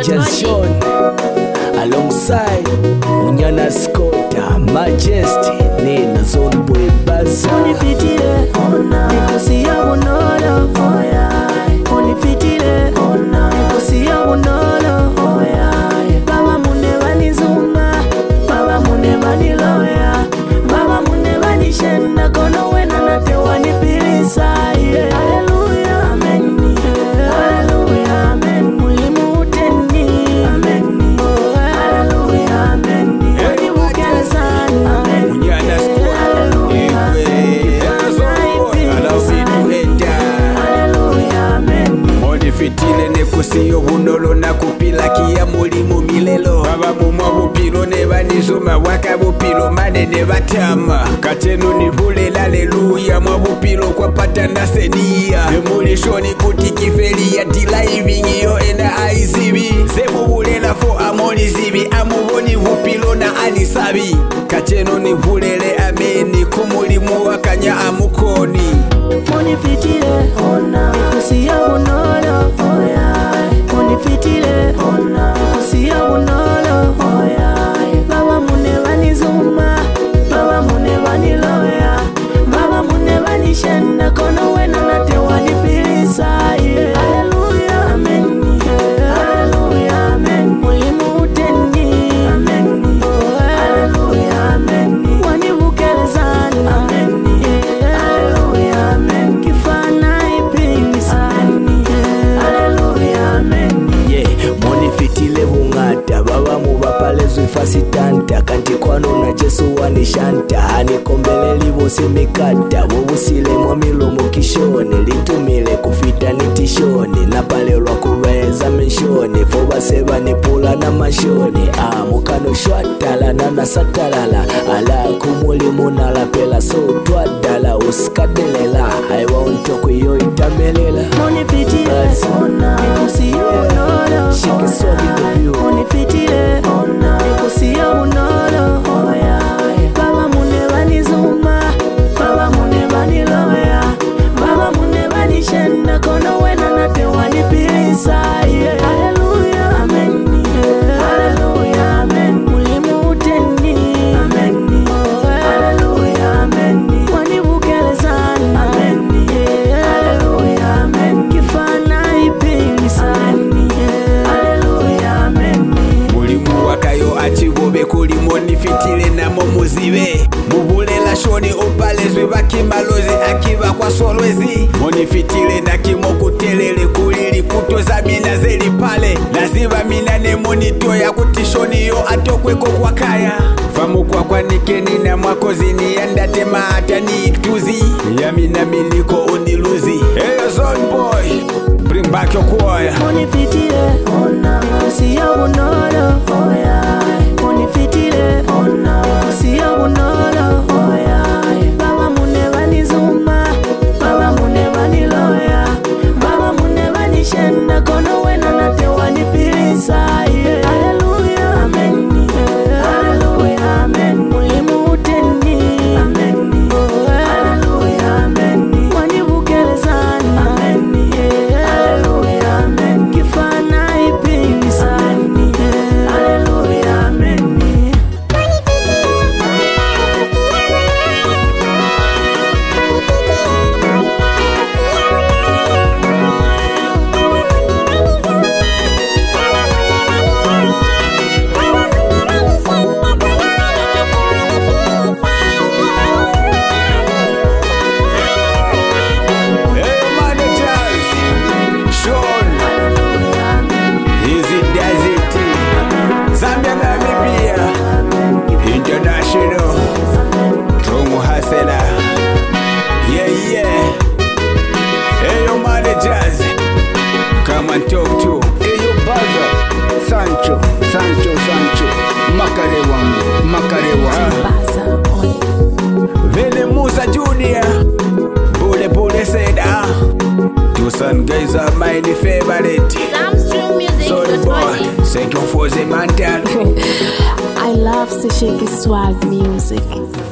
Just Sean alongside Munyana Scotta, Majesty, Nina Zone Boy Baza. Unifitile, nikusi ya unolo, unifitile, nikusi ya unolo, baba mune wani zuma, baba mune wani loya, baba mune wani shenda kono wena nate wani pilisa. Hallelujah, amen. Hallelujah, amen. Mulimu uteni, amen. Hallelujah, amen. Wani bukele sana, amen. Munyana Scotta, Onifitile nekusiyo bunolo na kupila kia mulimu milelo. Baba mumwa bupilo ne banizuma waka bupilo manene batama. Katenu nivulela haleluya mwa bupilo kwa pata na senia. Emulishoni kuti kifeli ya diliving yo ena aizibi. Zebu bulela fo amoni zibi amuboni bupilo na anisabi. Katenu nivulele ameni kumulimu wakanya amukoni. Unifitile, nikusi ya unolo, unifitile, nikusi ya unolo, baba mune wani zuma, baba mune wani loya, baba mune wani shenda kono wena nate wani pilisa. Hallelujah, amen. Hallelujah, amen. Mulimu uteni, amen. Hallelujah, amen. Wani bukele sana, amen. Hallelujah, amen. Kifana ipingisa, amen. Hallelujah, amen. Yeah, monifitile bungata baba mubapale zwifasitanta kanti kwano na Jesu wanishanta hanikombele libosi mikata bobusile mwa milomo kishone litumile kufita nitishone napalelwa kubeza menshone foba seba nipula na mashone mukano shwatala na satalala ala kumulimu na lapela so twadala uskadelela I want to kuyo itamelela. Unifitile, nikusi ya unolo, Shake it so in the view. unifitile, nikusi ya unolo, baba mune wani zuma, baba mune wani loya, baba mune wani shenda kono wena nate wani pilisa. Hallelujah, amen. Hallelujah, amen. Mulimu uteni, amen. Hallelujah, amen. Wani bukele sana, amen. Hallelujah, amen. Kifana ipingisa, amen. Hallelujah, amen. Mulimu wakayo achibobe kuli monifitile namo muzibe. Mubulela shoni opalezwe bakimalozi akiba kwa solwezi. Monifitile na kimokutelele kulili kutoza mina zeli pale. Naziba mina ne monito ya kutishoni yo atokweko kwa kaya. Famu kwa nikeni na mwakozini yandate maata ni ituzi. Yamina miliko uniluzi. Hey Zone Boy, bring back your choir. Unifitile, nikusi ya unolo, unifitile, nikusi ya unolo, baba mune wani zuma, baba mune wani loya, baba mune wani shenda kono wena nate wani pilisa. Hallelujah, amen. Hallelujah, amen. Mulimu uteni, amen. Hallelujah, amen. Wani bukele sana, amen. Hallelujah, amen. Kifana ipingisa, amen. Hallelujah, amen. Hey managers, Sean, Easy does it. Zambia Namibia, International, Tromo Hasela. Yeah. Hey yo managers, come and talk to. Hey yo Baza, Sancho, Makarewa. Vele Musa Junior, Bule said two son guys are my favorite. Zone Boy, thank you for the mantle. I love Sesheke Swag music.